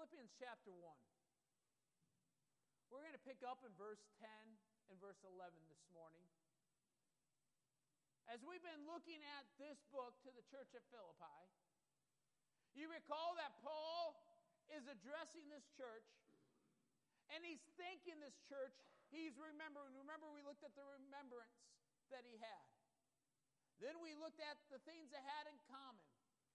Philippians chapter 1. We're going to pick up in verse 10 and verse 11 this morning. As we've been looking at this book to the church at Philippi, you recall that Paul is addressing this church, and he's thanking this church. He's remembering. Remember, we looked at the remembrance that he had. Then we looked at the things they had in common.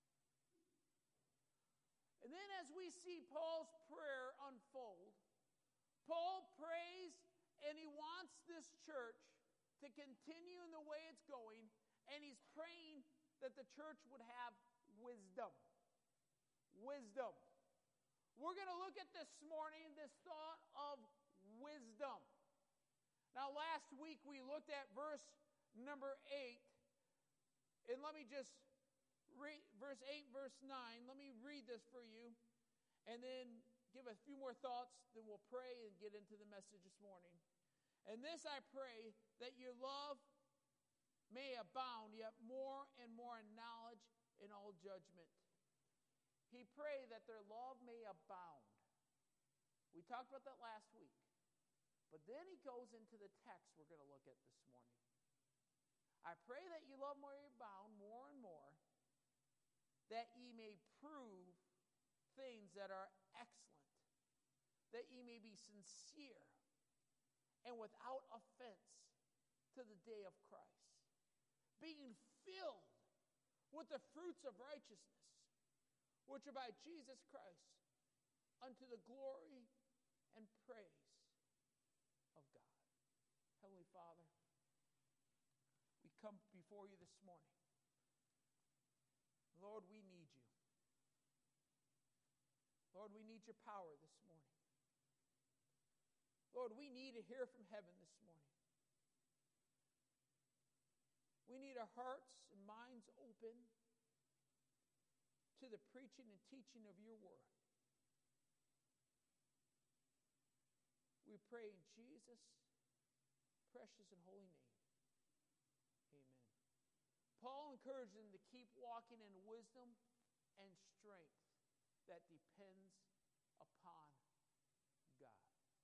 And then as we see Paul's prayer unfold, Paul prays and he wants this church to continue in the way it's going, and he's praying that the church would have wisdom. Wisdom. We're going to look at this morning this thought of wisdom. Now, last week we looked at verse number 8, and let me just read verse 8, verse 9. Let me read this for you, and then give a few more thoughts, then we'll pray and get into the message this morning. And this I pray, that your love may abound yet more and more in knowledge and all judgment. He prayed that their love may abound. We talked about that last week. But then he goes into the text we're going to look at this morning. I pray that your love may abound more and more, that ye may prove things that are excellent, that ye may be sincere and without offense to the day of Christ, being filled with the fruits of righteousness, which are by Jesus Christ, unto the glory and praise of God. Heavenly Father, we come before you this morning. Lord, we need you. Lord, we need your power this morning. Lord, we need to hear from heaven this morning. We need our hearts and minds open to the preaching and teaching of your word. We pray in Jesus' precious and holy name. Amen. Paul encouraged them to keep walking in wisdom and strength that depends upon God.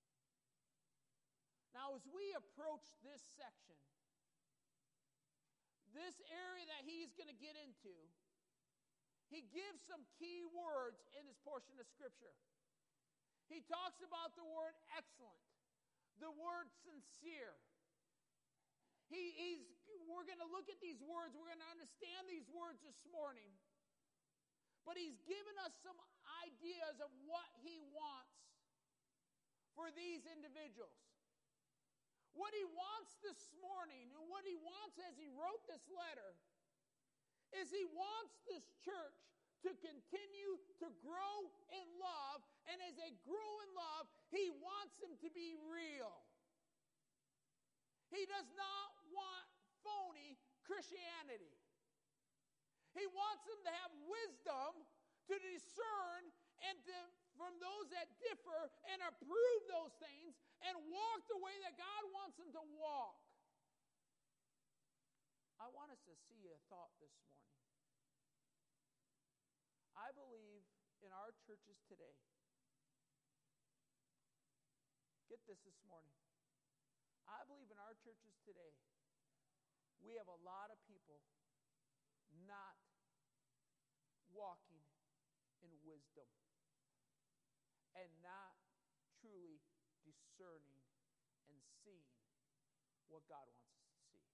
Now, as we approach this section, this area that he's going to get into, he gives some key words in this portion of Scripture. He talks about the word excellent, the word sincere. We're going to look at these words. We're going to understand these words this morning. But he's given us some ideas of what he wants for these individuals. What he wants this morning and what he wants as he wrote this letter is he wants this church to continue to grow in love. And as they grow in love, he wants them to be real. He does not want phony Christianity. He wants them to have wisdom to discern and from those that differ and approve those things and walk the way that God wants them to walk. I want us to see a thought this morning. I believe in our churches today, get this morning, I believe in our churches today, we have a lot of people not walking in wisdom and not truly discerning and seeing what God wants us to see.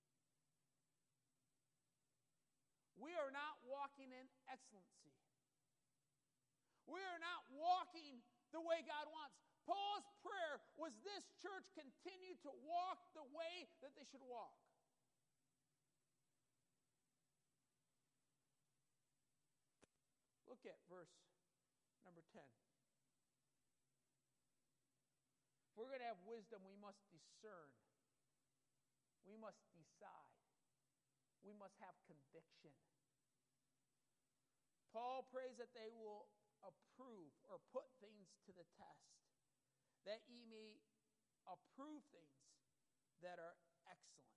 We are not walking in excellency. We are not walking the way God wants. Paul's prayer was this church continue to walk the way that they should walk. Look at verse number 10. If we're going to have wisdom, we must discern. We must decide. We must have conviction. Paul prays that they will approve or put things to the test, that ye may approve things that are excellent.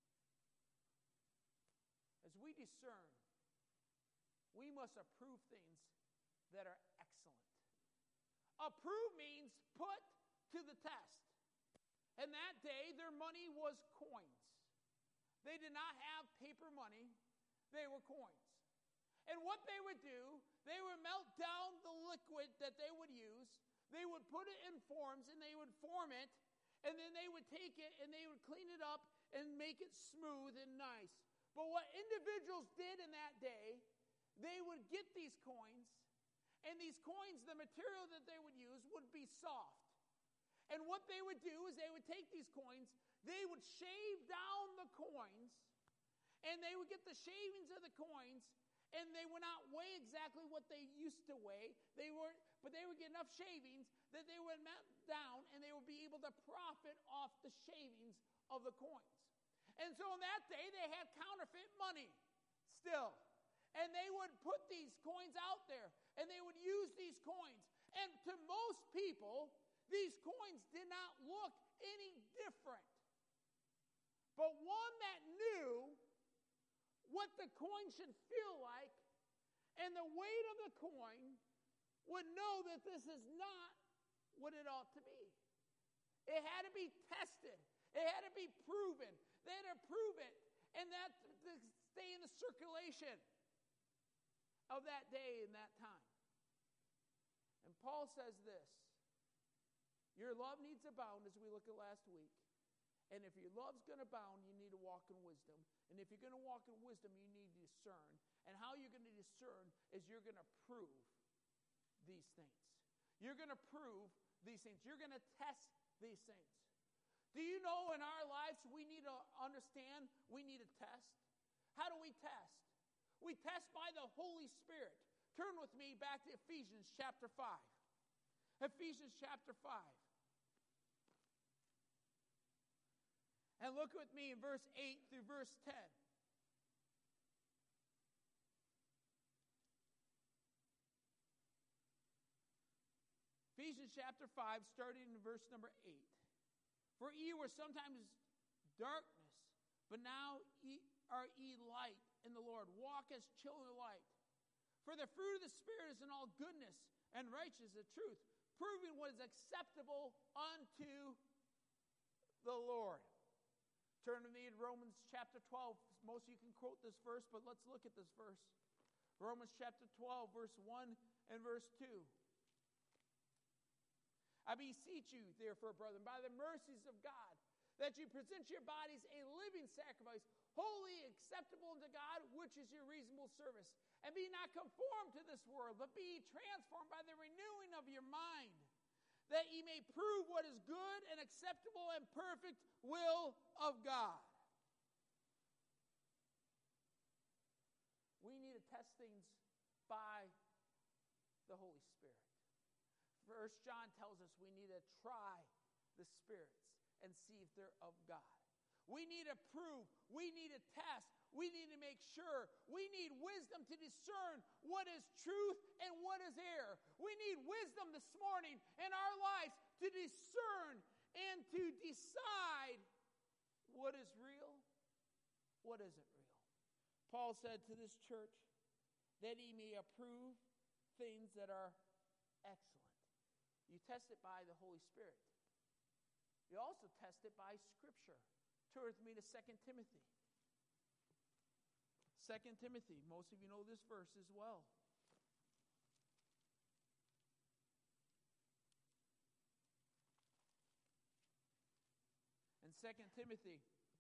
As we discern, we must approve things that are excellent. Approve means put to the test. And that day, their money was coins. They did not have paper money. They were coins. And what they would do, they would melt down the liquid that they would use. They would put it in forms, and they would form it. And then they would take it, and they would clean it up and make it smooth and nice. But what individuals did in that day, they would get these coins, and these coins, the material that they would use would be soft. And what they would do is they would take these coins, they would shave down the coins, and they would get the shavings of the coins, and they would not weigh exactly what they used to weigh. But they would get enough shavings that they would melt down, and they would be able to profit off the shavings of the coins. And so in that day, they had counterfeit money still. And they would put these coins out there, and they would use these coins. And to most people, these coins did not look any different. But one that knew what the coin should feel like and the weight of the coin would know that this is not what it ought to be. It had to be tested. It had to be proven. They had to prove it, and that to stay in the circulation of that day and that time. And Paul says this, your love needs to abound, as we looked at last week. And if your love's going to abound, you need to walk in wisdom. And if you're going to walk in wisdom, you need to discern. And how you're going to discern is you're going to prove these things. You're going to prove these things. You're going to test these things. Do you know in our lives we need to understand we need a test? How do we test? We test by the Holy Spirit. Turn with me back to Ephesians chapter 5. Ephesians chapter 5. And look with me in verse 8 through verse 10. Ephesians chapter 5, starting in verse number 8. For ye were sometimes darkness, but now are ye light in the Lord. Walk as children of light. For the fruit of the Spirit is in all goodness and righteousness and truth, proving what is acceptable unto the Lord. Turn with me to Romans chapter 12. Most of you can quote this verse, but let's look at this verse. Romans chapter 12, verse 1 and verse 2. I beseech you, therefore, brethren, by the mercies of God, that you present your bodies a living sacrifice, holy, acceptable unto God, which is your reasonable service. And be not conformed to this world, but be transformed by the renewing of your mind, that ye may prove what is good and acceptable and perfect will of God. We need to test things by the Holy Spirit. First John tells us we need to try the spirits and see if they're of God. We need to prove. We need to test. We need to make sure. We need wisdom to discern what is truth and what is error. We need wisdom this morning in our lives to discern and to decide what is real, what isn't real. Paul said to this church that he may approve things that are excellent. You test it by the Holy Spirit. You also test it by Scripture. Turn with me to 2 Timothy. 2 Timothy. Most of you know this verse as well. In 2 Timothy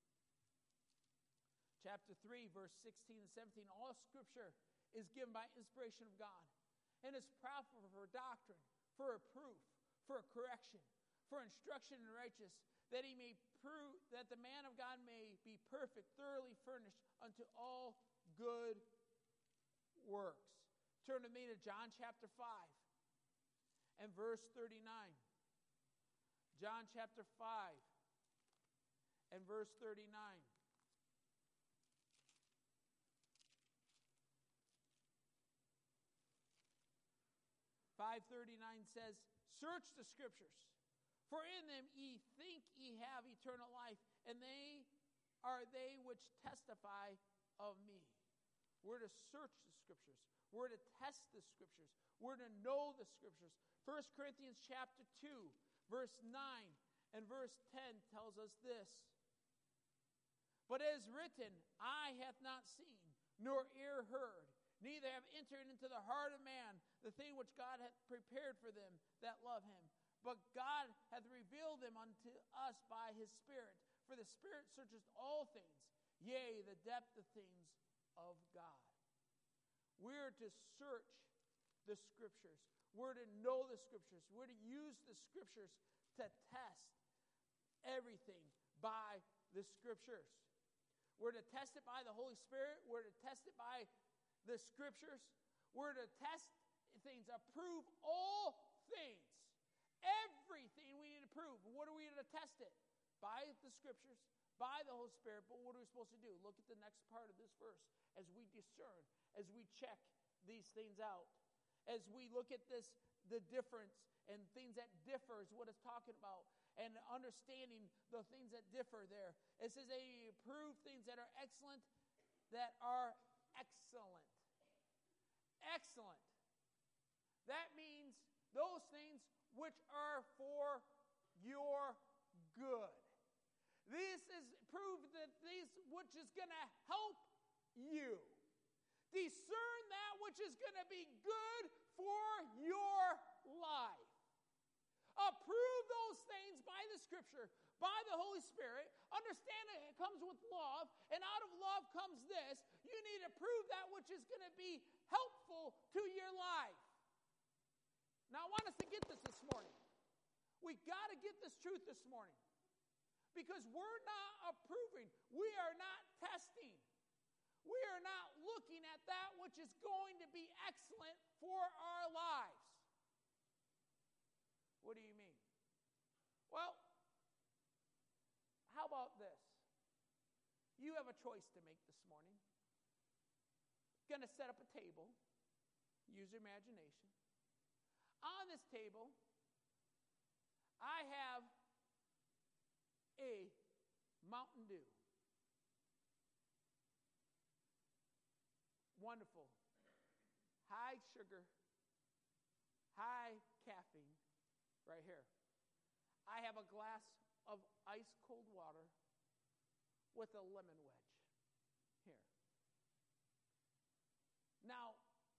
chapter 3, verse 16 and 17, all Scripture is given by inspiration of God and is profitable for doctrine, for reproof, for correction, for instruction in righteousness, that he may prove that the man of God may be perfect, thoroughly furnished unto all good works. Turn to me to John chapter 5 and verse 39. John chapter 5 and verse 39. 5:39 says, search the Scriptures, for in them ye think ye have eternal life, and they are they which testify of me. We're to search the Scriptures. We're to test the Scriptures. We're to know the Scriptures. 1 Corinthians chapter 2, verse 9 and verse 10 tells us this. But as written, eye hath not seen, nor ear heard, neither have entered into the heart of man the thing which God hath prepared for them that love him. But God hath revealed them unto us by his Spirit. For the Spirit searcheth all things, yea, the depth of things of God. We're to search the Scriptures. We're to know the Scriptures. We're to use the Scriptures to test everything by the Scriptures. We're to test it by the Holy Spirit. We're to test it by the Scriptures. We're to test things, approve all things. Everything we need to prove. What are we to test it? By the Scriptures, by the Holy Spirit. But what are we supposed to do? Look at the next part of this verse. As we discern, as we check these things out, as we look at this, the difference and things that differ is what it's talking about, and understanding the things that differ there. It says they prove things that are excellent, that are excellent. Excellent. That means those things which are for your good. This is proof that this which is going to help you. Discern that which is going to be good for your life. Approve those things by the Scripture, by the Holy Spirit. Understand it comes with love, and out of love comes this. You need to prove that which is going to be helpful to your life. Now, I want us to get this morning. We got to get this truth this morning. Because we're not approving. We are not testing. We are not looking at that which is going to be excellent for our lives. What do you mean? Well, how about this? You have a choice to make this morning. Going to set up a table. Use your imagination. On this table, I have a Mountain Dew. Wonderful. High sugar, high caffeine, right here. I have a glass of ice cold water with a lemon wedge here. Now,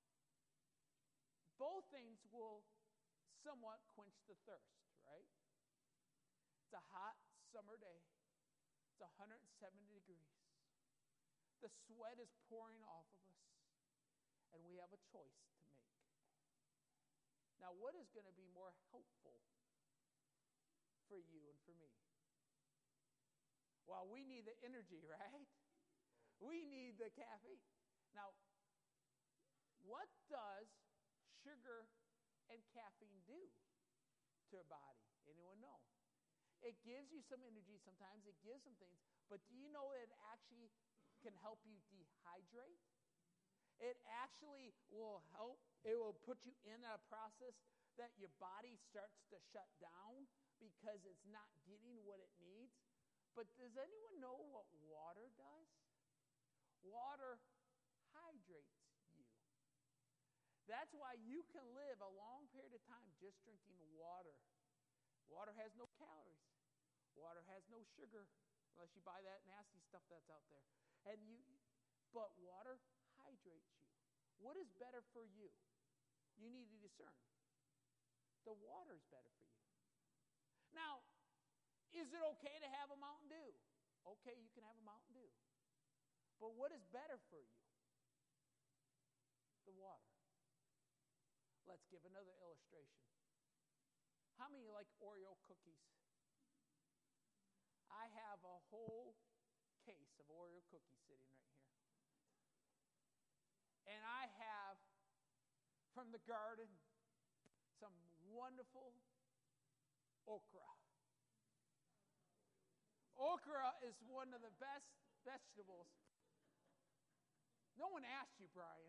both things will somewhat quench the thirst, right? It's a hot summer day. It's 170 degrees. The sweat is pouring off of us, and we have a choice to make. Now, what is going to be more helpful for you and for me? Well, we need the energy, right? We need the caffeine. Now, what does sugar and caffeine do to our body? Anyone know? It gives you some energy sometimes. It gives some things. But do you know it actually can help you dehydrate? It actually will help. It will put you in a process that your body starts to shut down because it's not getting what it needs. But does anyone know what water does? Water hydrates you. That's why you can live a long period of time just drinking water. Water has no calories. Water has no sugar, unless you buy that nasty stuff that's out there. But water hydrates you. What is better for you? You need to discern. The water is better for you. Now, is it okay to have a Mountain Dew? Okay, you can have a Mountain Dew. But what is better for you? The water. Let's give another illustration. How many like Oreo cookies? I have a whole case of Oreo cookies sitting right here. And I have, from the garden, some wonderful okra. Okra is one of the best vegetables. No one asked you, Brian.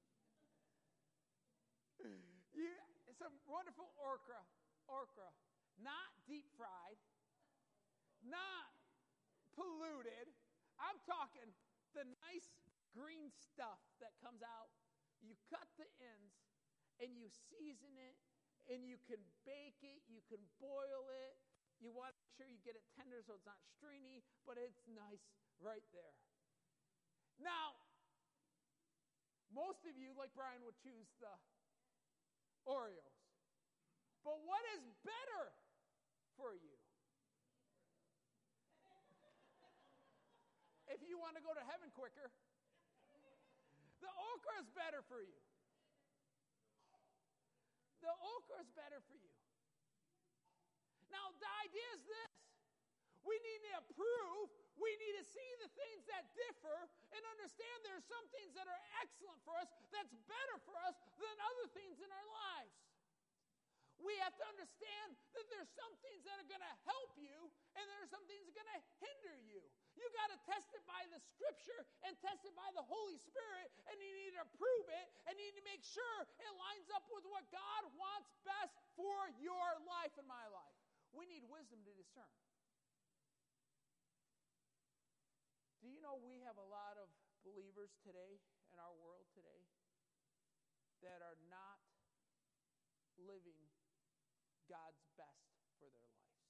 Some wonderful okra. Not deep fried. Not polluted. I'm talking the nice green stuff that comes out. You cut the ends, and you season it, and you can bake it, you can boil it. You want to make sure you get it tender so it's not stringy, but it's nice right there. Now, most of you, like Brian, would choose the Oreos. But what is better for you? If you want to go to heaven quicker, the okra is better for you. The okra is better for you. Now, the idea is this. We need to approve. We need to see the things that differ and understand there are some things that are excellent for us, that's better for us than other things in our lives. We have to understand that there's some things that are going to help you and there are some things that are going to hinder you. You got to test it by the Scripture and test it by the Holy Spirit, and you need to approve it, and you need to make sure it lines up with what God wants best for your life and my life. We need wisdom to discern. Do you know we have a lot of believers today in our world today that are not living God's best for their lives?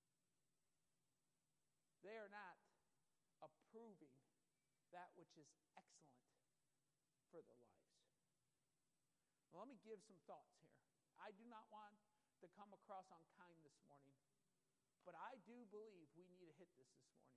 They are not approving that which is excellent for their lives. Well, let me give some thoughts here. I do not want to come across unkind this morning, but I do believe we need to hit this morning.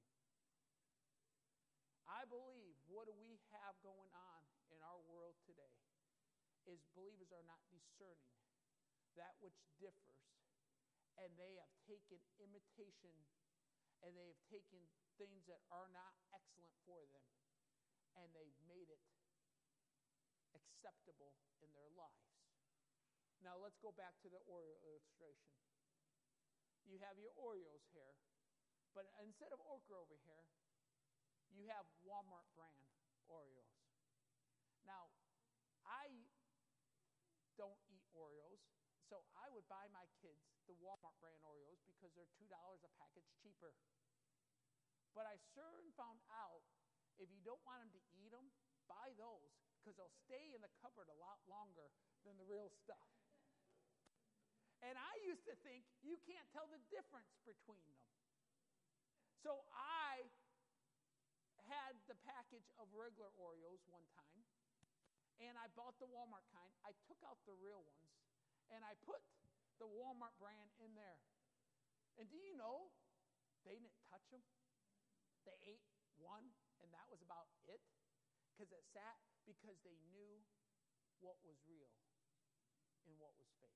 I believe what we have going on in our world today is believers are not discerning that which differs, and they have taken imitation, and they have taken things that are not excellent for them, and they've made it acceptable in their lives. Now let's go back to the Oreo illustration. You have your Oreos here, but instead of okra over here, you have Walmart brand Oreos. Now, I don't eat Oreos, so I would buy my kids the Walmart brand Oreos because they're $2 a package cheaper. But I soon found out if you don't want them to eat them, buy those because they'll stay in the cupboard a lot longer than the real stuff. And I used to think you can't tell the difference between them. So I had the package of regular Oreos one time, and I bought the Walmart kind. I took out the real ones, and I put the Walmart brand in there. And do you know, they didn't touch them. They ate one, and that was about it, because they knew what was real and what was fake.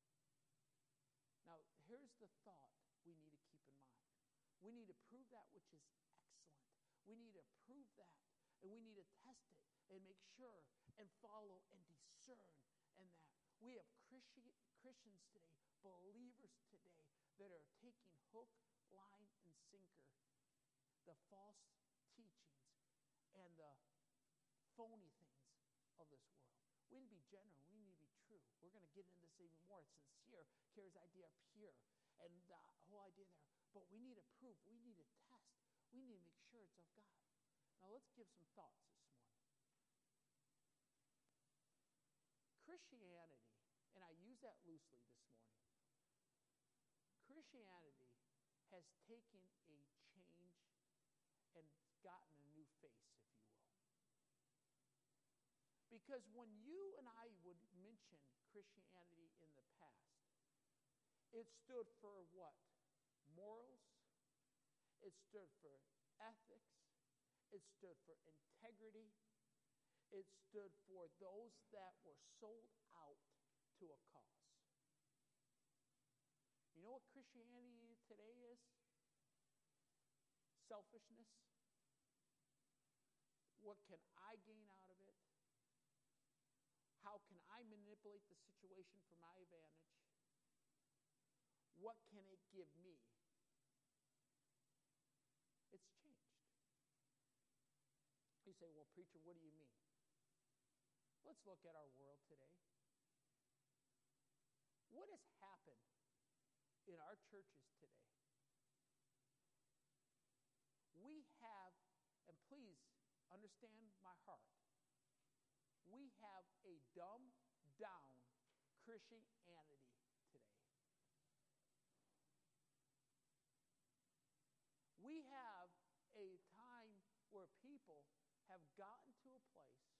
Now, here's the thought we need to keep in mind. We need to prove that which is excellent. We need to prove that, and we need to test it and make sure and follow and discern in that. We have Christians today, believers today, that are taking hook, line, and sinker the false teachings and the phony things of this world. We need to be genuine. We need to be true. We're going to get into this even more. It's sincere. Carries the idea of pure and the whole idea there. But we need to prove. We need to test. We need to make sure it's of God. Now let's give some thoughts this morning. Christianity, and I use that loosely this morning, Christianity has taken a change and gotten a new face, if you will. Because when you and I would mention Christianity in the past, it stood for what? Morals. It stood for ethics. It stood for integrity. It stood for those that were sold out to a cause. You know what Christianity today is? Selfishness. What can I gain out of it? How can I manipulate the situation for my advantage? What can it give me? It's changed. You say, well, preacher, what do you mean? Let's look at our world today. What has happened in our churches today? We have, and please understand my heart. We have a dumbed-down Christianity today. We have a time where people have gotten to a place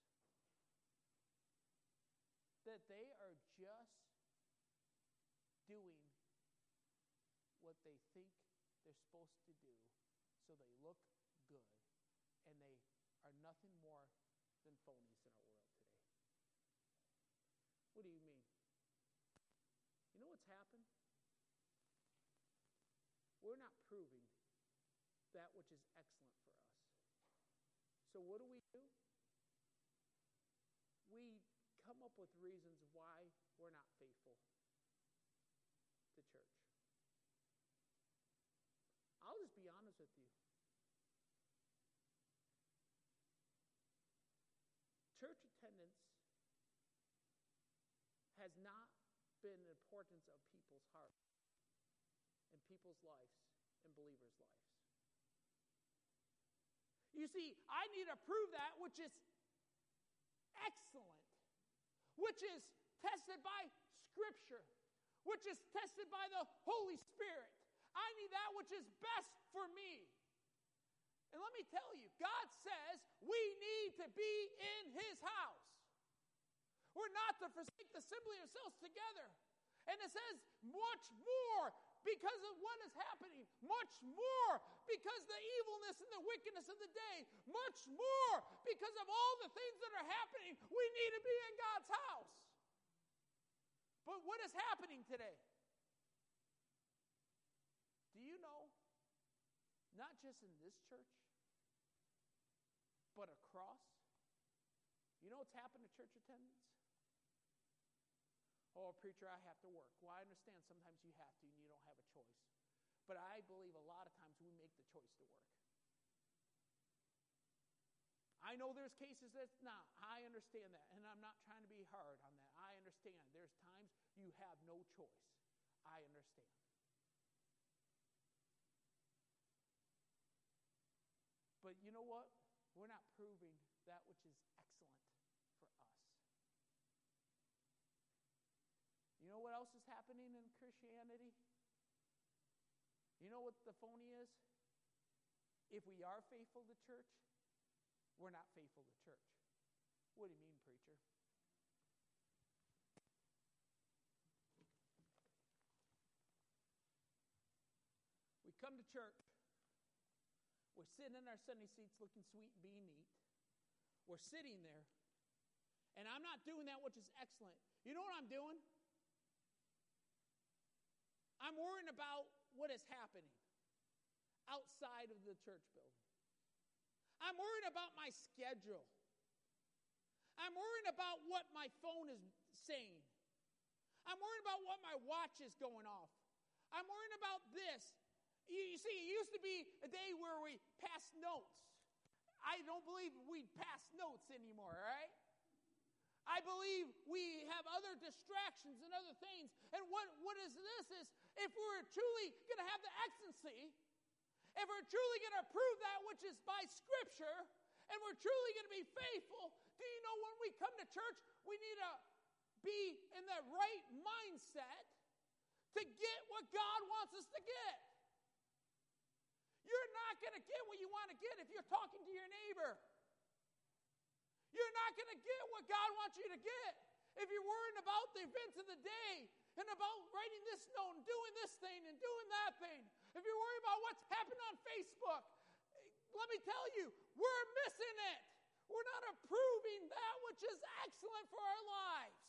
that they are just doing what they think they're supposed to do so they look good, and they are nothing more than phonies in our world today. What do you mean? You know what's happened? We're not proving that which is excellent for us. So what do? We come up with reasons why we're not faithful to church. I'll just be honest with you. Church attendance has not been the importance of people's hearts and people's lives and believers' lives. You see, I need to prove that which is excellent, which is tested by Scripture, which is tested by the Holy Spirit. I need that which is best for me. And let me tell you, God says we need to be in His house. We're not to forsake the assembly of ourselves together. And it says much more because of what is happening, much more because of the evilness and the wickedness of the day, much more because of all the things that are happening. We need to be in God's house. But what is happening today? Do you know, not just in this church, but across, you know what's happened to church attendance? Oh, preacher, I have to work. Well, I understand sometimes you have to and you don't have a choice. But I believe a lot of times we make the choice to work. I know there's cases that's not. I understand that. And I'm not trying to be hard on that. I understand. There's times you have no choice. I understand. But you know what? We're not proving that which is excellent for us. You know what else is happening in Christianity? You know what the phony is? If we are faithful to church, we're not faithful to church. What do you mean, preacher? We come to church. We're sitting in our Sunday seats looking sweet and being neat. We're sitting there. And I'm not doing that which is excellent. You know what I'm doing? I'm worrying about what is happening outside of the church building. I'm worried about my schedule. I'm worried about what my phone is saying. I'm worried about what my watch is going off. I'm worried about this. You see, it used to be a day where we passed notes. I don't believe we pass notes anymore, all right? I believe we have other distractions and other things. And what is this is, if we're truly going to have the excellency, if we're truly going to prove that which is by Scripture, and we're truly going to be faithful, do you know when we come to church, we need to be in the right mindset to get what God wants us to get. You're not going to get what you want to get if you're talking to your neighbor. You're not going to get what God wants you to get if you're worrying about the events of the day and about writing this note and doing this thing and doing that thing. If you're worried about what's happened on Facebook, let me tell you, we're missing it. We're not approving that which is excellent for our lives.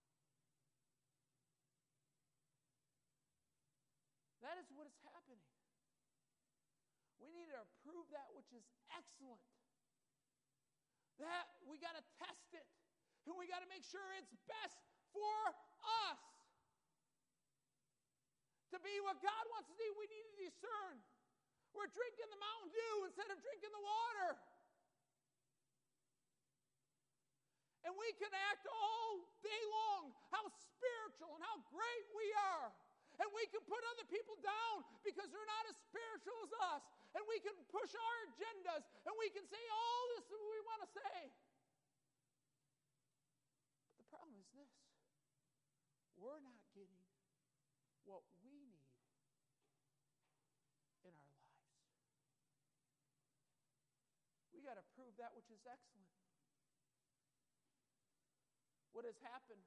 That is what is happening. We need to approve that which is excellent. That we got to test it. And we got to make sure it's best for us. To be what God wants to do, we need to discern. We're drinking the Mountain Dew instead of drinking the water. And we can act all day long how spiritual and how great we are. And we can put other people down because they're not as spiritual as us. And we can push our agendas. And we can say all this that we want to say. But the problem is this. We're not getting what we need in our lives. We got to prove that which is excellent. What has happened,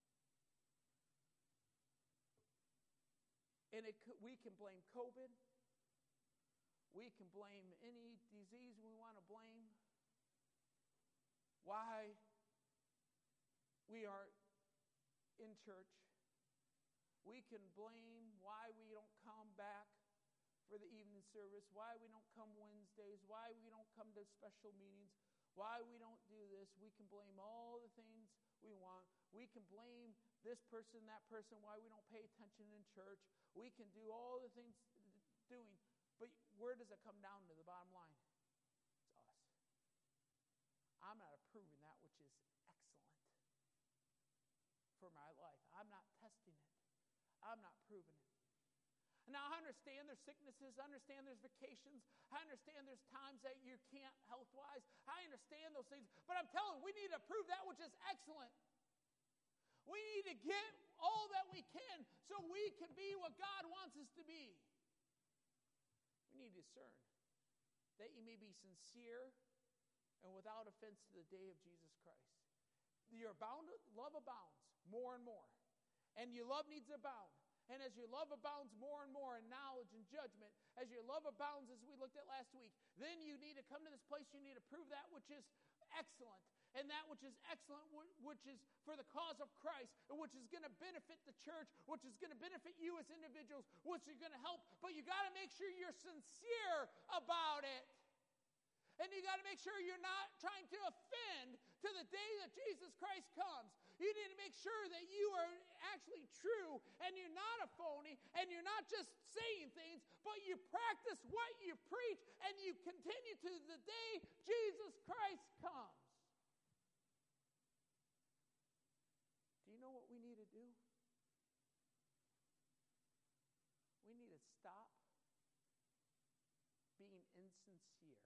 and we can blame COVID. We can blame any disease we want to blame. Why we are in church. We can blame why we don't come back for the evening service, why we don't come Wednesdays, why we don't come to special meetings, why we don't do this. We can blame all the things we want. We can blame this person, that person, why we don't pay attention in church. We can do all the things doing. But where does it come down to the bottom line? It's us. I'm not approving that which is excellent for my life. I'm not testing it. I'm not proving it. Now, I understand there's sicknesses. I understand there's vacations. I understand there's times that you can't health-wise. I understand those things. But I'm telling you, we need to prove that which is excellent. We need to get all that we can so we can be what God wants us to be. We need to discern that you may be sincere and without offense to the day of Jesus Christ. Your love abounds more and more. And your love needs to abound. And as your love abounds more and more in knowledge and judgment, as your love abounds, as we looked at last week, then you need to come to this place, you need to prove that which is excellent. And that which is excellent, which is for the cause of Christ, and which is going to benefit the church, which is going to benefit you as individuals, which is going to help. But you got to make sure you're sincere about it. And you got to make sure you're not trying to offend to the day that Jesus Christ comes. You need to make sure that you are actually true and you're not a phony and you're not just saying things, but you practice what you preach and you continue to the day Jesus Christ comes. Do you know what we need to do? We need to stop being insincere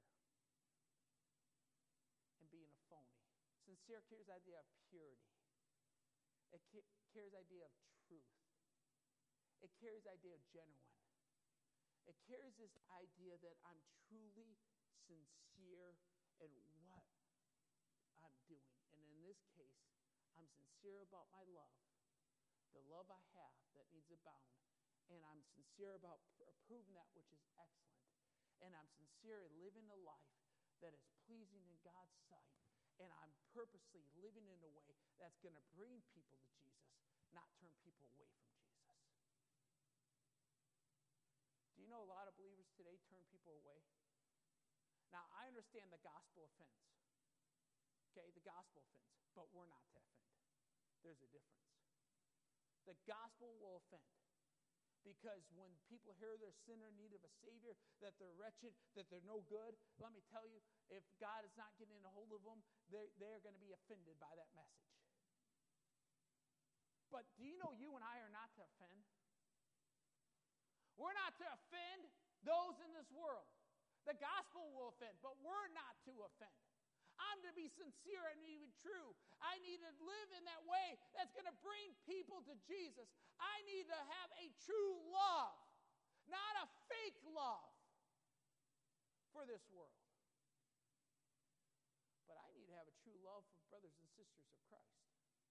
and being a phony. Sincere carries the idea of purity. It carries the idea of truth. It carries the idea of genuine. It carries this idea that I'm truly sincere in what I'm doing. And in this case, I'm sincere about my love, the love I have that needs abound. And I'm sincere about approving that which is excellent. And I'm sincere in living a life that is pleasing in God's sight. And I'm purposely living in a way that's going to bring people to Jesus, not turn people away from Jesus. Do you know a lot of believers today turn people away? Now, I understand the gospel offense. Okay, the gospel offense. But we're not to offend. There's a difference. The gospel will offend. Because when people hear they're a sinner in need of a Savior, that they're wretched, that they're no good, let me tell you, if God is not getting a hold of them, they're going to be offended by that message. But do you know you and I are not to offend? We're not to offend those in this world. The gospel will offend, but we're not to offend. I'm to be sincere and even true. I need to live in that way that's going to bring people to Jesus. I need to have a true love, not a fake love for this world. But I need to have a true love for brothers and sisters of Christ,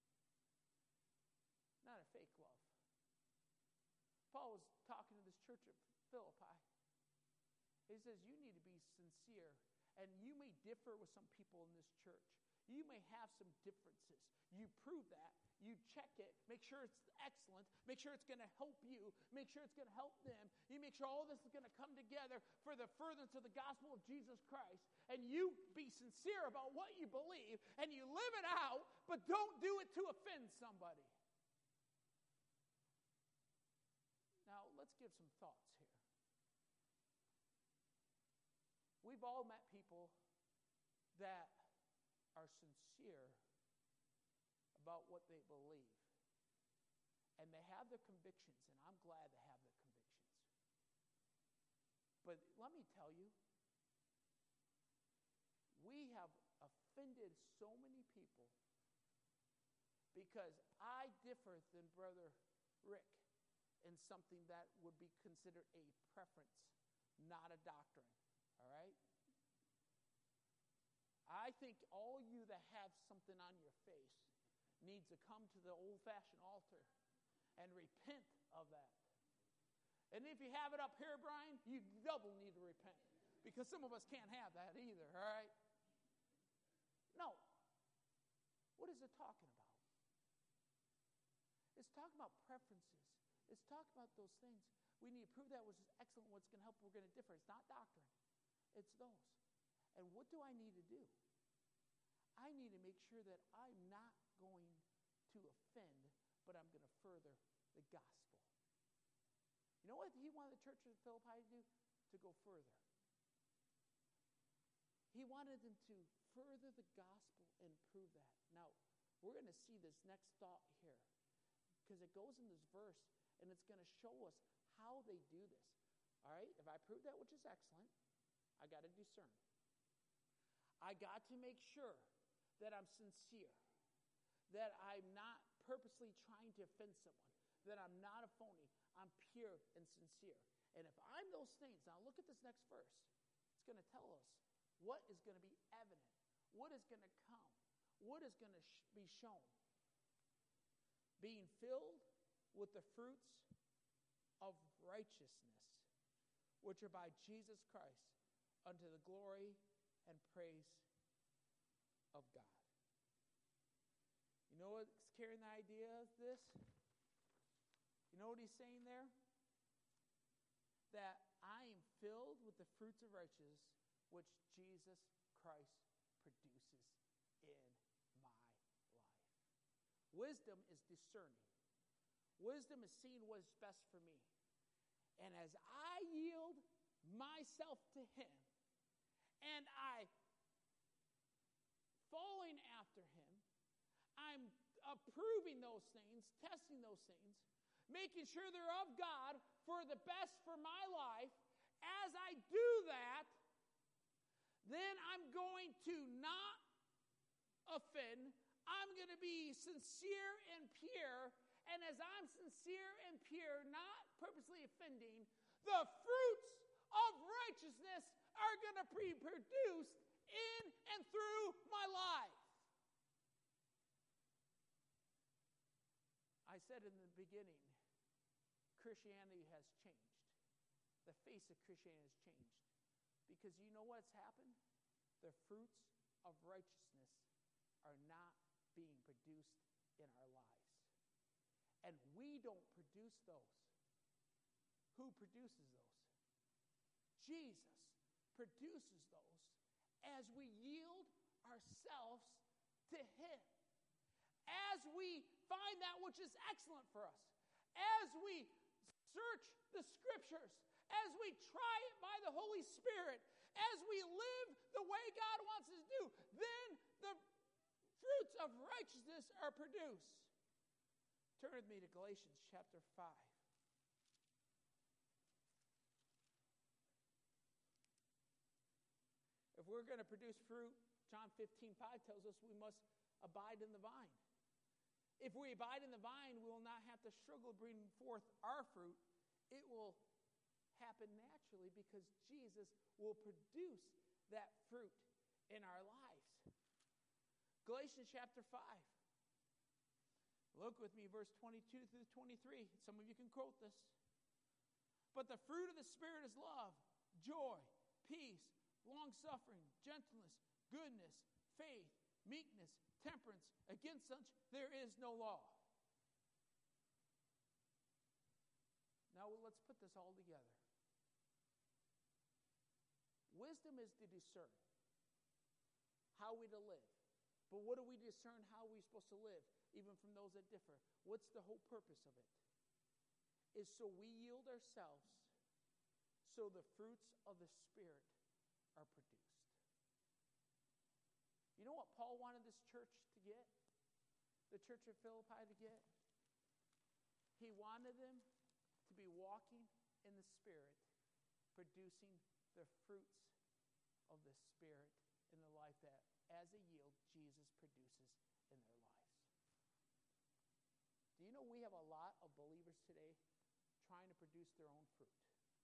not a fake love. Paul was talking to this church at Philippi. He says, you need to be sincere. And you may differ with some people in this church. You may have some differences. You prove that. You check it. Make sure it's excellent. Make sure it's going to help you. Make sure it's going to help them. You make sure all this is going to come together for the furtherance of the gospel of Jesus Christ. And you be sincere about what you believe. And you live it out, but don't do it to offend somebody. Now, let's give some thoughts here. We've all met people that are sincere about what they believe. And they have their convictions, and I'm glad they have their convictions. But let me tell you, we have offended so many people because I differ than Brother Rick in something that would be considered a preference, not a doctrine. All right? I think all you that have something on your face needs to come to the old-fashioned altar and repent of that. And if you have it up here, Brian, you double need to repent, because some of us can't have that either, all right? No. What is it talking about? It's talking about preferences. It's talking about those things. We need to prove that which is excellent, what's going to help, we're going to differ. It's not doctrine. It's those. And what do I need to do? I need to make sure that I'm not going to offend, but I'm going to further the gospel. You know what he wanted the church of Philippi to do? To go further. He wanted them to further the gospel and prove that. Now, we're going to see this next thought here, because it goes in this verse, and it's going to show us how they do this. All right? If I prove that which is excellent, I got to discern. I got to make sure that I'm sincere, that I'm not purposely trying to offend someone, that I'm not a phony, I'm pure and sincere. And if I'm those things, now look at this next verse. It's going to tell us what is going to be evident, what is going to come, what is going to be shown. Being filled with the fruits of righteousness, which are by Jesus Christ, unto the glory and praise of God. You know what's carrying the idea of this? You know what he's saying there? That I am filled with the fruits of righteousness which Jesus Christ produces in my life. Wisdom is discerning. Wisdom is seeing what is best for me. And as I yield myself to him, and I following after him, I'm approving those things, testing those things, making sure they're of God for the best for my life. As I do that, then I'm going to not offend. I'm going to be sincere and pure. And as I'm sincere and pure, not purposely offending, the fruits of righteousness are going to be produced in and through my life. I said in the beginning, Christianity has changed. The face of Christianity has changed. Because you know what's happened? The fruits of righteousness are not being produced in our lives. And we don't produce those. Who produces those? Jesus produces those as we yield ourselves to him. As we find that which is excellent for us. As we search the scriptures. As we try it by the Holy Spirit. As we live the way God wants us to do. Then the fruits of righteousness are produced. Turn with me to Galatians chapter 5. If we're going to produce fruit, John 15:5 tells us we must abide in the vine. If we abide in the vine, we will not have to struggle bringing forth our fruit. It will happen naturally because Jesus will produce that fruit in our lives. Galatians chapter 5. Look with me, verse 22 through 23. Some of you can quote this. But the fruit of the Spirit is love, joy, peace, long-suffering, gentleness, goodness, faith, meekness, temperance. Against such there is no law. Now let's put this all together. Wisdom is to discern how we to live. But what do we discern how we're supposed to live, even from those that differ? What's the whole purpose of it? Is so we yield ourselves so the fruits of the Spirit are produced. You know what Paul wanted this church to get? The church of Philippi to get? He wanted them to be walking in the Spirit, producing the fruits of the Spirit in the life that, as a yield, Jesus produces in their lives. Do you know we have a lot of believers today trying to produce their own fruit?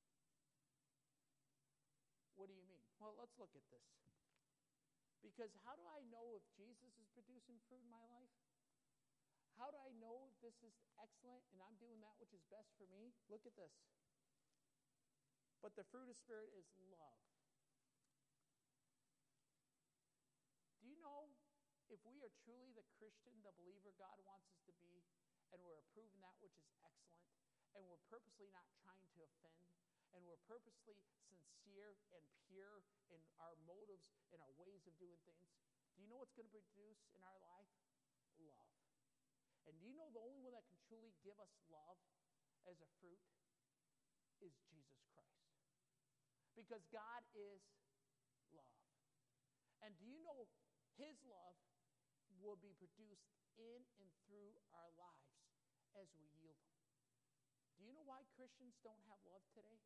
What do you mean? Well, let's look at this. Because how do I know if Jesus is producing fruit in my life? How do I know if this is excellent and I'm doing that which is best for me? Look at this. But the fruit of Spirit is love. Do you know if we are truly the Christian, the believer God wants us to be, and we're approving that which is excellent, and we're purposely not trying to offend, and we're purposely sincere and pure in our motives, in our ways of doing things, do you know what's going to produce in our life? Love. And do you know the only one that can truly give us love as a fruit is Jesus Christ? Because God is love. And do you know His love will be produced in and through our lives as we yield Him? Do you know why Christians don't have love today?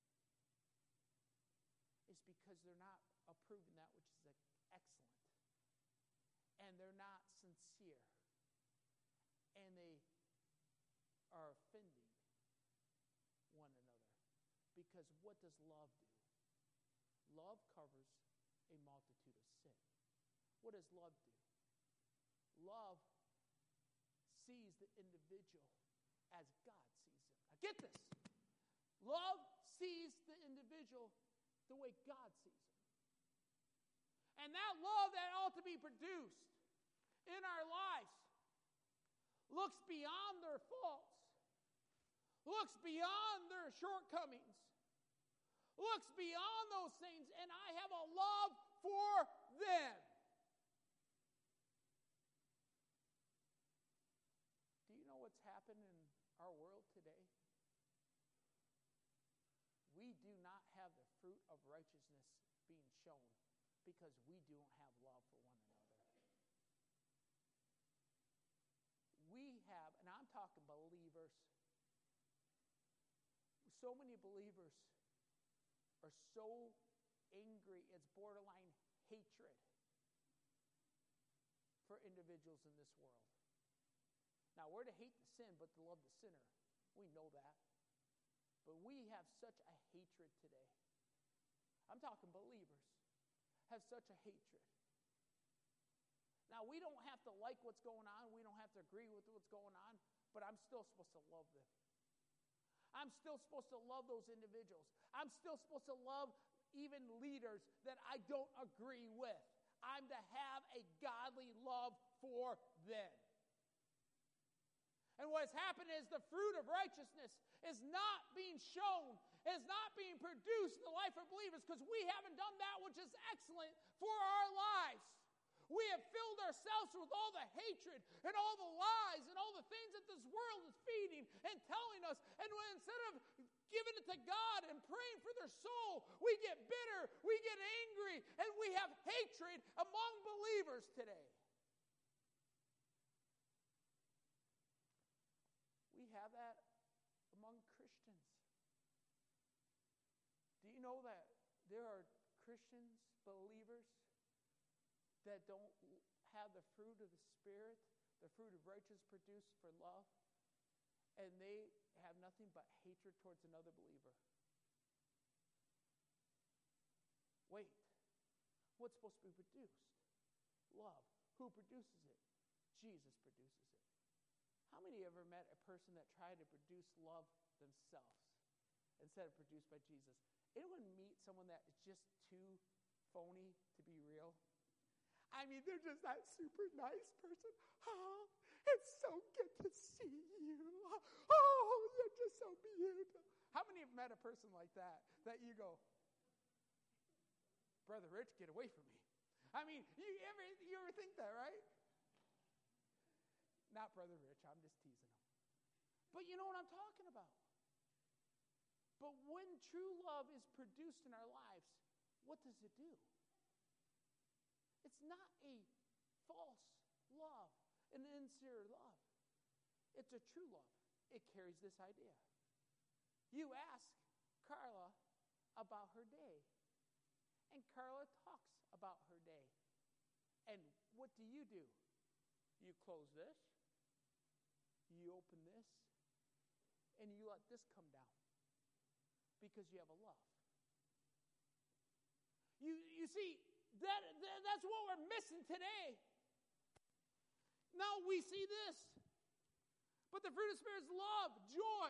It's because they're not approving that which is excellent. And they're not sincere. And they are offending one another. Because what does love do? Love covers a multitude of sin. What does love do? Love sees the individual as God sees him. Now get this. Love sees the individual the way God sees him. And that love that ought to be produced in our lives looks beyond their faults, looks beyond their shortcomings, looks beyond those things, and I have a love for them. Do you know what's happened in our world today? We do not have the fruit of righteousness being shown because we don't have love for one another. We have, and I'm talking believers, so many believers are so angry, it's borderline hatred for individuals in this world. Now, we're to hate the sin, but to love the sinner. We know that. But we have such a hatred today. I'm talking believers have such a hatred. Now, we don't have to like what's going on. We don't have to agree with what's going on. But I'm still supposed to love them. I'm still supposed to love those individuals. I'm still supposed to love even leaders that I don't agree with. I'm to have a godly love for them. And what has happened is the fruit of righteousness is not being shown, is not being produced in the life of believers because we haven't done that which is excellent for our lives. We have filled ourselves with all the hatred and all the lies and all the things that this world is feeding and telling us. And when instead of giving it to God and praying for their soul, we get bitter, we get angry, and we have hatred among believers today. We have that among Christians. Do you know that there are Christians, believers, that don't have the fruit of the Spirit, the fruit of righteousness produced for love, and they have nothing but hatred towards another believer? Wait, what's supposed to be produced? Love. Who produces it? Jesus produces it. How many ever met a person that tried to produce love themselves instead of produced by Jesus? Anyone meet someone that is just too phony to be real? I mean, they're just that super nice person. Oh, it's so good to see you. Oh, you're just so beautiful. How many have met a person like that you go, Brother Rich, get away from me? I mean, you ever think that, right? Not Brother Rich, I'm just teasing him. But you know what I'm talking about. But when true love is produced in our lives, what does it do? It's not a false love, an insincere love. It's a true love. it carries this idea. You ask Carla about her day, and Carla talks about her day. And what do? You close this, you open this, and you let this come down because you have a love. You see, that's what we're missing today. Now we see this. But the fruit of the Spirit is love, joy.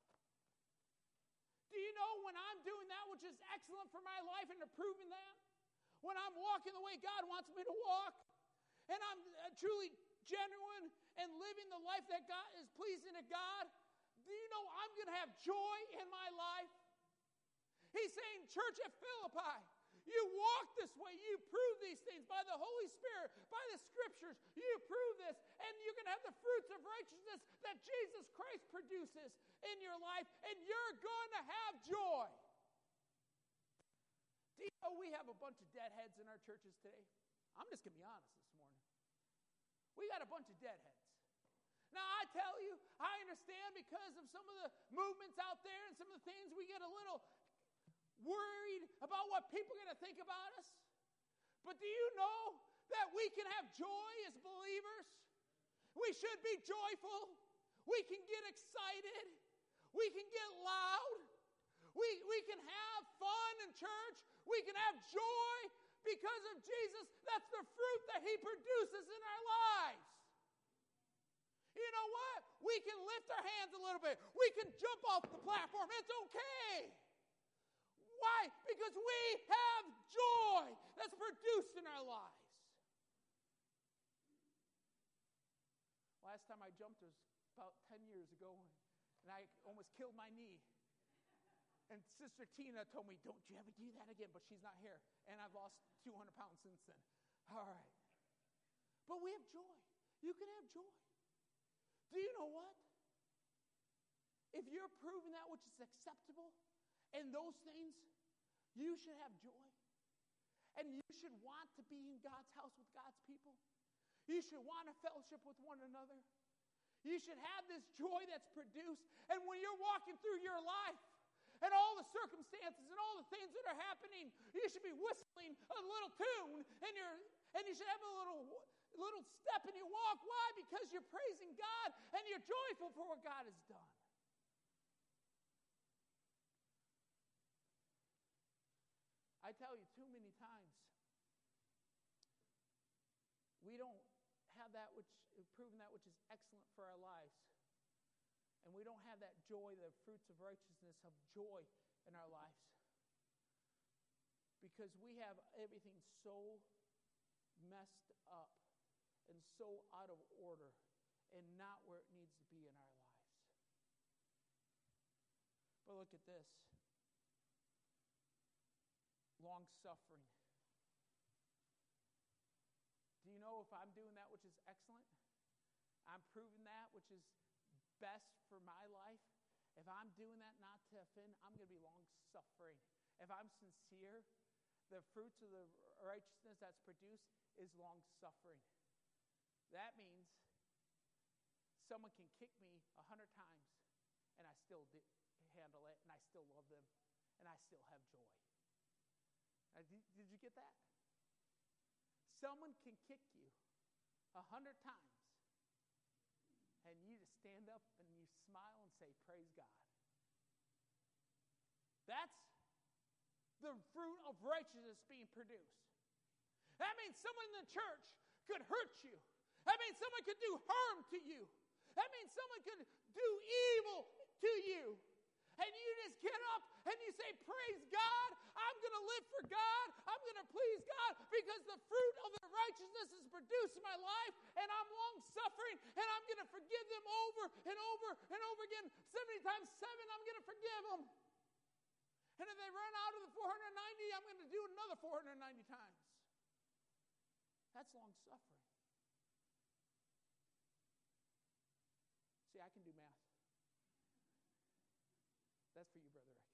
Do you know when I'm doing that which is excellent for my life and approving that? When I'm walking the way God wants me to walk, and I'm truly genuine and living the life that God is pleasing to God, do you know I'm going to have joy in my life? He's saying, church at Philippi, you walk this way, you prove these things by the Holy Spirit, by the Scriptures, you prove this, and you're going to have the fruits of righteousness that Jesus Christ produces in your life, and you're going to have joy. Do you know we have a bunch of deadheads in our churches today? I'm just going to be honest this morning. We got a bunch of deadheads. Now, I tell you, I understand because of some of the movements out there and some of the things we get a little worried about what people are going to think about us. But do you know that we can have joy as believers? We should be joyful. We can get excited. We can get loud. We can have fun in church. We can have joy because of Jesus. That's the fruit that He produces in our lives. You know what? We can lift our hands a little bit. We can jump off the platform. It's okay. Why? Because we have joy that's produced in our lives. Last time I jumped was about 10 years ago, and I almost killed my knee. And Sister Tina told me, don't you ever do that again, but she's not here. And I've lost 200 pounds since then. All right. But we have joy. You can have joy. Do you know what? If you're proving that which is acceptable in those things, you should have joy. And you should want to be in God's house with God's people. You should want to fellowship with one another. You should have this joy that's produced. And when you're walking through your life, and all the circumstances and all the things that are happening, you should be whistling a little tune, and you should have a little step in your walk. Why? Because you're praising God and you're joyful for what God has done. I tell you, too many times, we don't have that which proven that which is excellent for our lives. And we don't have that joy, the fruits of righteousness of joy in our lives. Because we have everything so messed up and so out of order and not where it needs to be in our lives. But look at this. Long suffering. Do you know if I'm doing that which is excellent? I'm proving that which is best for my life. If I'm doing that not to offend, I'm going to be long-suffering. If I'm sincere, the fruits of the righteousness that's produced is long-suffering. That means someone can kick me 100 times, and I still handle it, and I still love them, and I still have joy. Now, did you get that? Someone can kick you 100 times, and you just stand up and you smile and say, praise God. That's the fruit of righteousness being produced. That means someone in the church could hurt you. That means someone could do harm to you. That means someone could do evil to you. And you just get up and you say, praise God, I'm going to live for God, I'm going to please God, because the fruit of the righteousness is produced in my life, and I'm long-suffering, and I'm going to forgive them over and over and over again. 70 times 7, I'm going to forgive them. And if they run out of the 490, I'm going to do another 490 times. That's long-suffering. See, I can do math. That's for you, Brother Rick.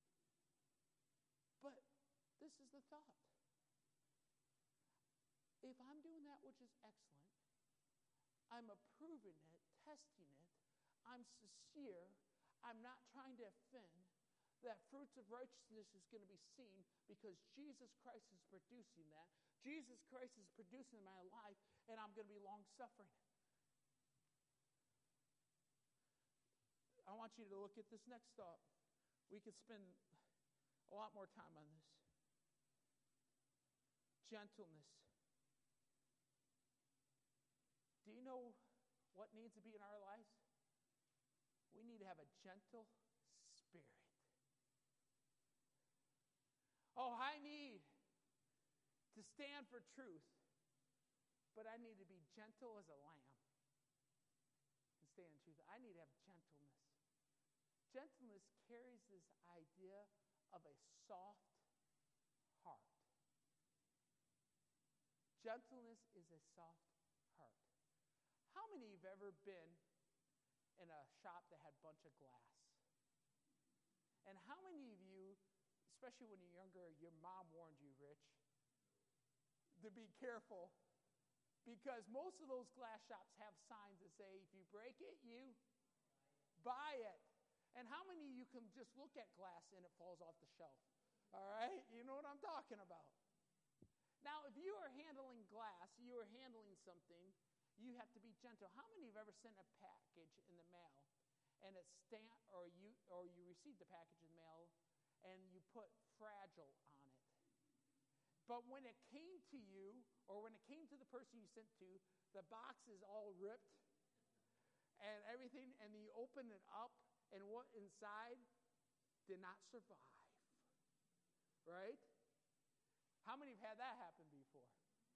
But this is the thought. If I'm doing that which is excellent, I'm approving it, testing it, I'm sincere. I'm not trying to offend. That fruits of righteousness is going to be seen because Jesus Christ is producing that. Jesus Christ is producing in my life, and I'm going to be long-suffering. I want you to look at this next thought. We could spend a lot more time on this. Gentleness. Do you know what needs to be in our lives? We need to have a gentle spirit. Oh, I need to stand for truth, but I need to be gentle as a lamb and stand in truth. I need to have gentleness. Gentleness carries this idea of a soft heart. Gentleness is a soft heart. How many of you have ever been in a shop that had a bunch of glass? And how many of you, especially when you're younger, your mom warned you, Rich, to be careful, because most of those glass shops have signs that say, if you break it, you buy it. And how many of you can just look at glass and it falls off the shelf? All right? You know what I'm talking about. Now, if you are handling glass, you are handling something, you have to be gentle. How many of you have ever sent a package in the mail and it's stamped, or you received the package in the mail and you put fragile on it? But when it came to you, or when it came to the person you sent to, the box is all ripped and everything, and you open it up, and what inside did not survive. Right? How many have had that happen before?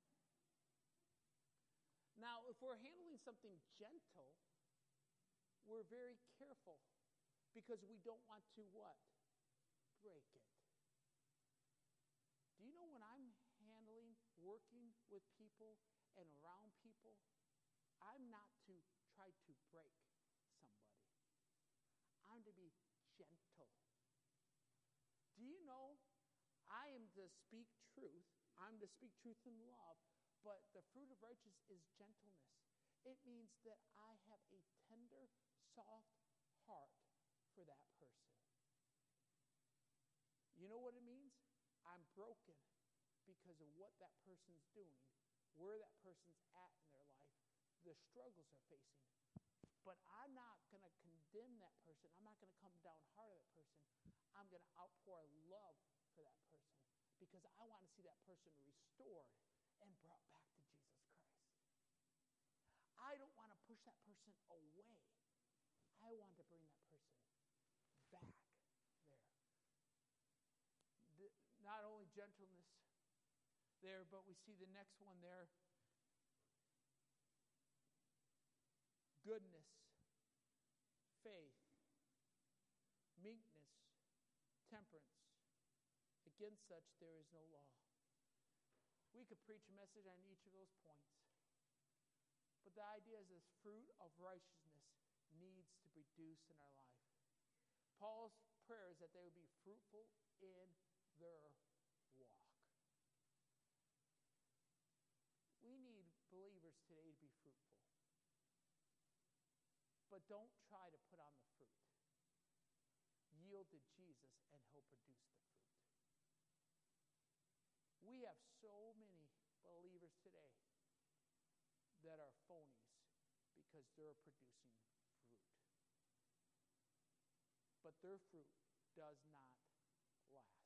Now, if we're handling something gentle, we're very careful because we don't want to what? Break it. Do you know when I'm handling, working with people and around people, I'm not to try to break somebody. I'm to be gentle. Do you know I am to speak truth. I'm to speak truth in love, but the fruit of righteousness is gentleness. It means that I have a tender, soft heart for that person. You know what it means? I'm broken because of what that person's doing, where that person's at in their life, the struggles they're facing. But I'm not going to condemn that person. I'm not going to come down hard on that person. I'm going to outpour love for that person because I want to see that person restored and brought back to Jesus Christ. I don't want to push that person away. I want to bring that person back there. Not only gentleness there, but we see the next one there. Goodness, faith, meekness, temperance. Against such there is no law. We could preach a message on each of those points. But the idea is this fruit of righteousness needs to produce in our life. Paul's prayer is that they would be fruitful in their walk. We need believers today to be fruitful. But don't try to put on the fruit. Yield to Jesus and he'll produce the fruit. We have so many believers today that are phonies because they're producing fruit. But their fruit does not last.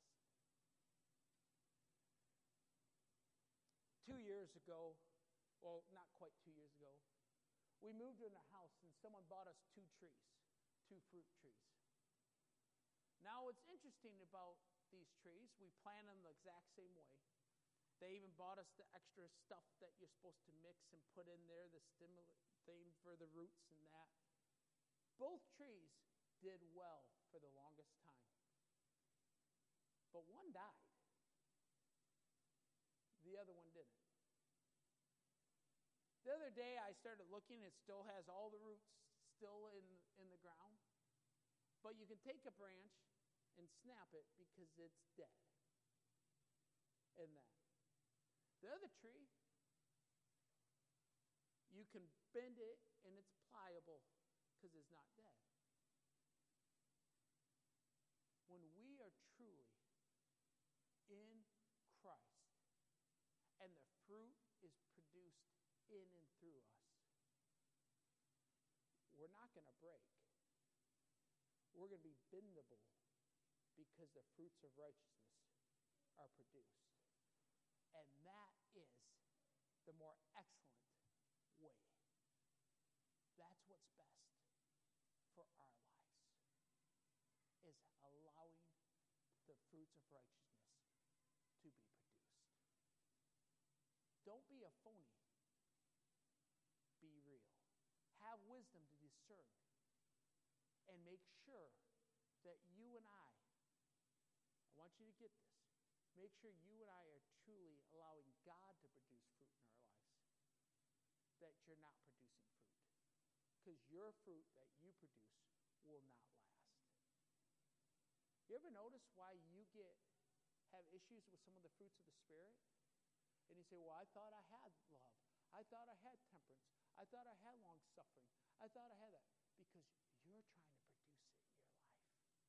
2 years ago, well, not quite 2 years ago, we moved in a house and someone bought us 2 trees, 2 fruit trees. Now, what's interesting about these trees, we plant them the exact same way. They even bought us the extra stuff that you're supposed to mix and put in there, the stimulant thing for the roots and that. Both trees did well for the longest time. But one died. The other one didn't. The other day I started looking, it still has all the roots still in the ground. But you can take a branch and snap it because it's dead. In that. The other tree, you can bend it and it's pliable because it's not dead. When we are truly in Christ and the fruit is produced in and through us, we're not going to break. We're going to be bendable because the fruits of righteousness are produced. And that is the more excellent way. That's what's best for our lives, is allowing the fruits of righteousness to be produced. Don't be a phony. Be real. Have wisdom to discern. And make sure that you and I want you to get this, make sure you and I are truly allowing God to produce fruit in our lives, that you're not producing fruit. Because your fruit that you produce will not last. You ever notice why you have issues with some of the fruits of the Spirit? And you say, well, I thought I had love. I thought I had temperance. I thought I had long suffering. I thought I had that. Because you're trying to produce it in your life.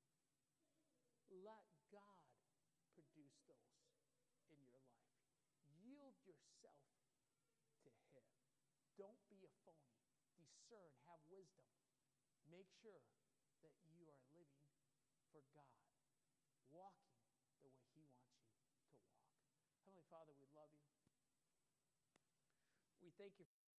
Let God produce those in your life. Yield yourself to Him. Don't be a phony. Discern, have wisdom. Make sure that you are living for God, walking the way He wants you to walk. Heavenly Father, we love you. We thank you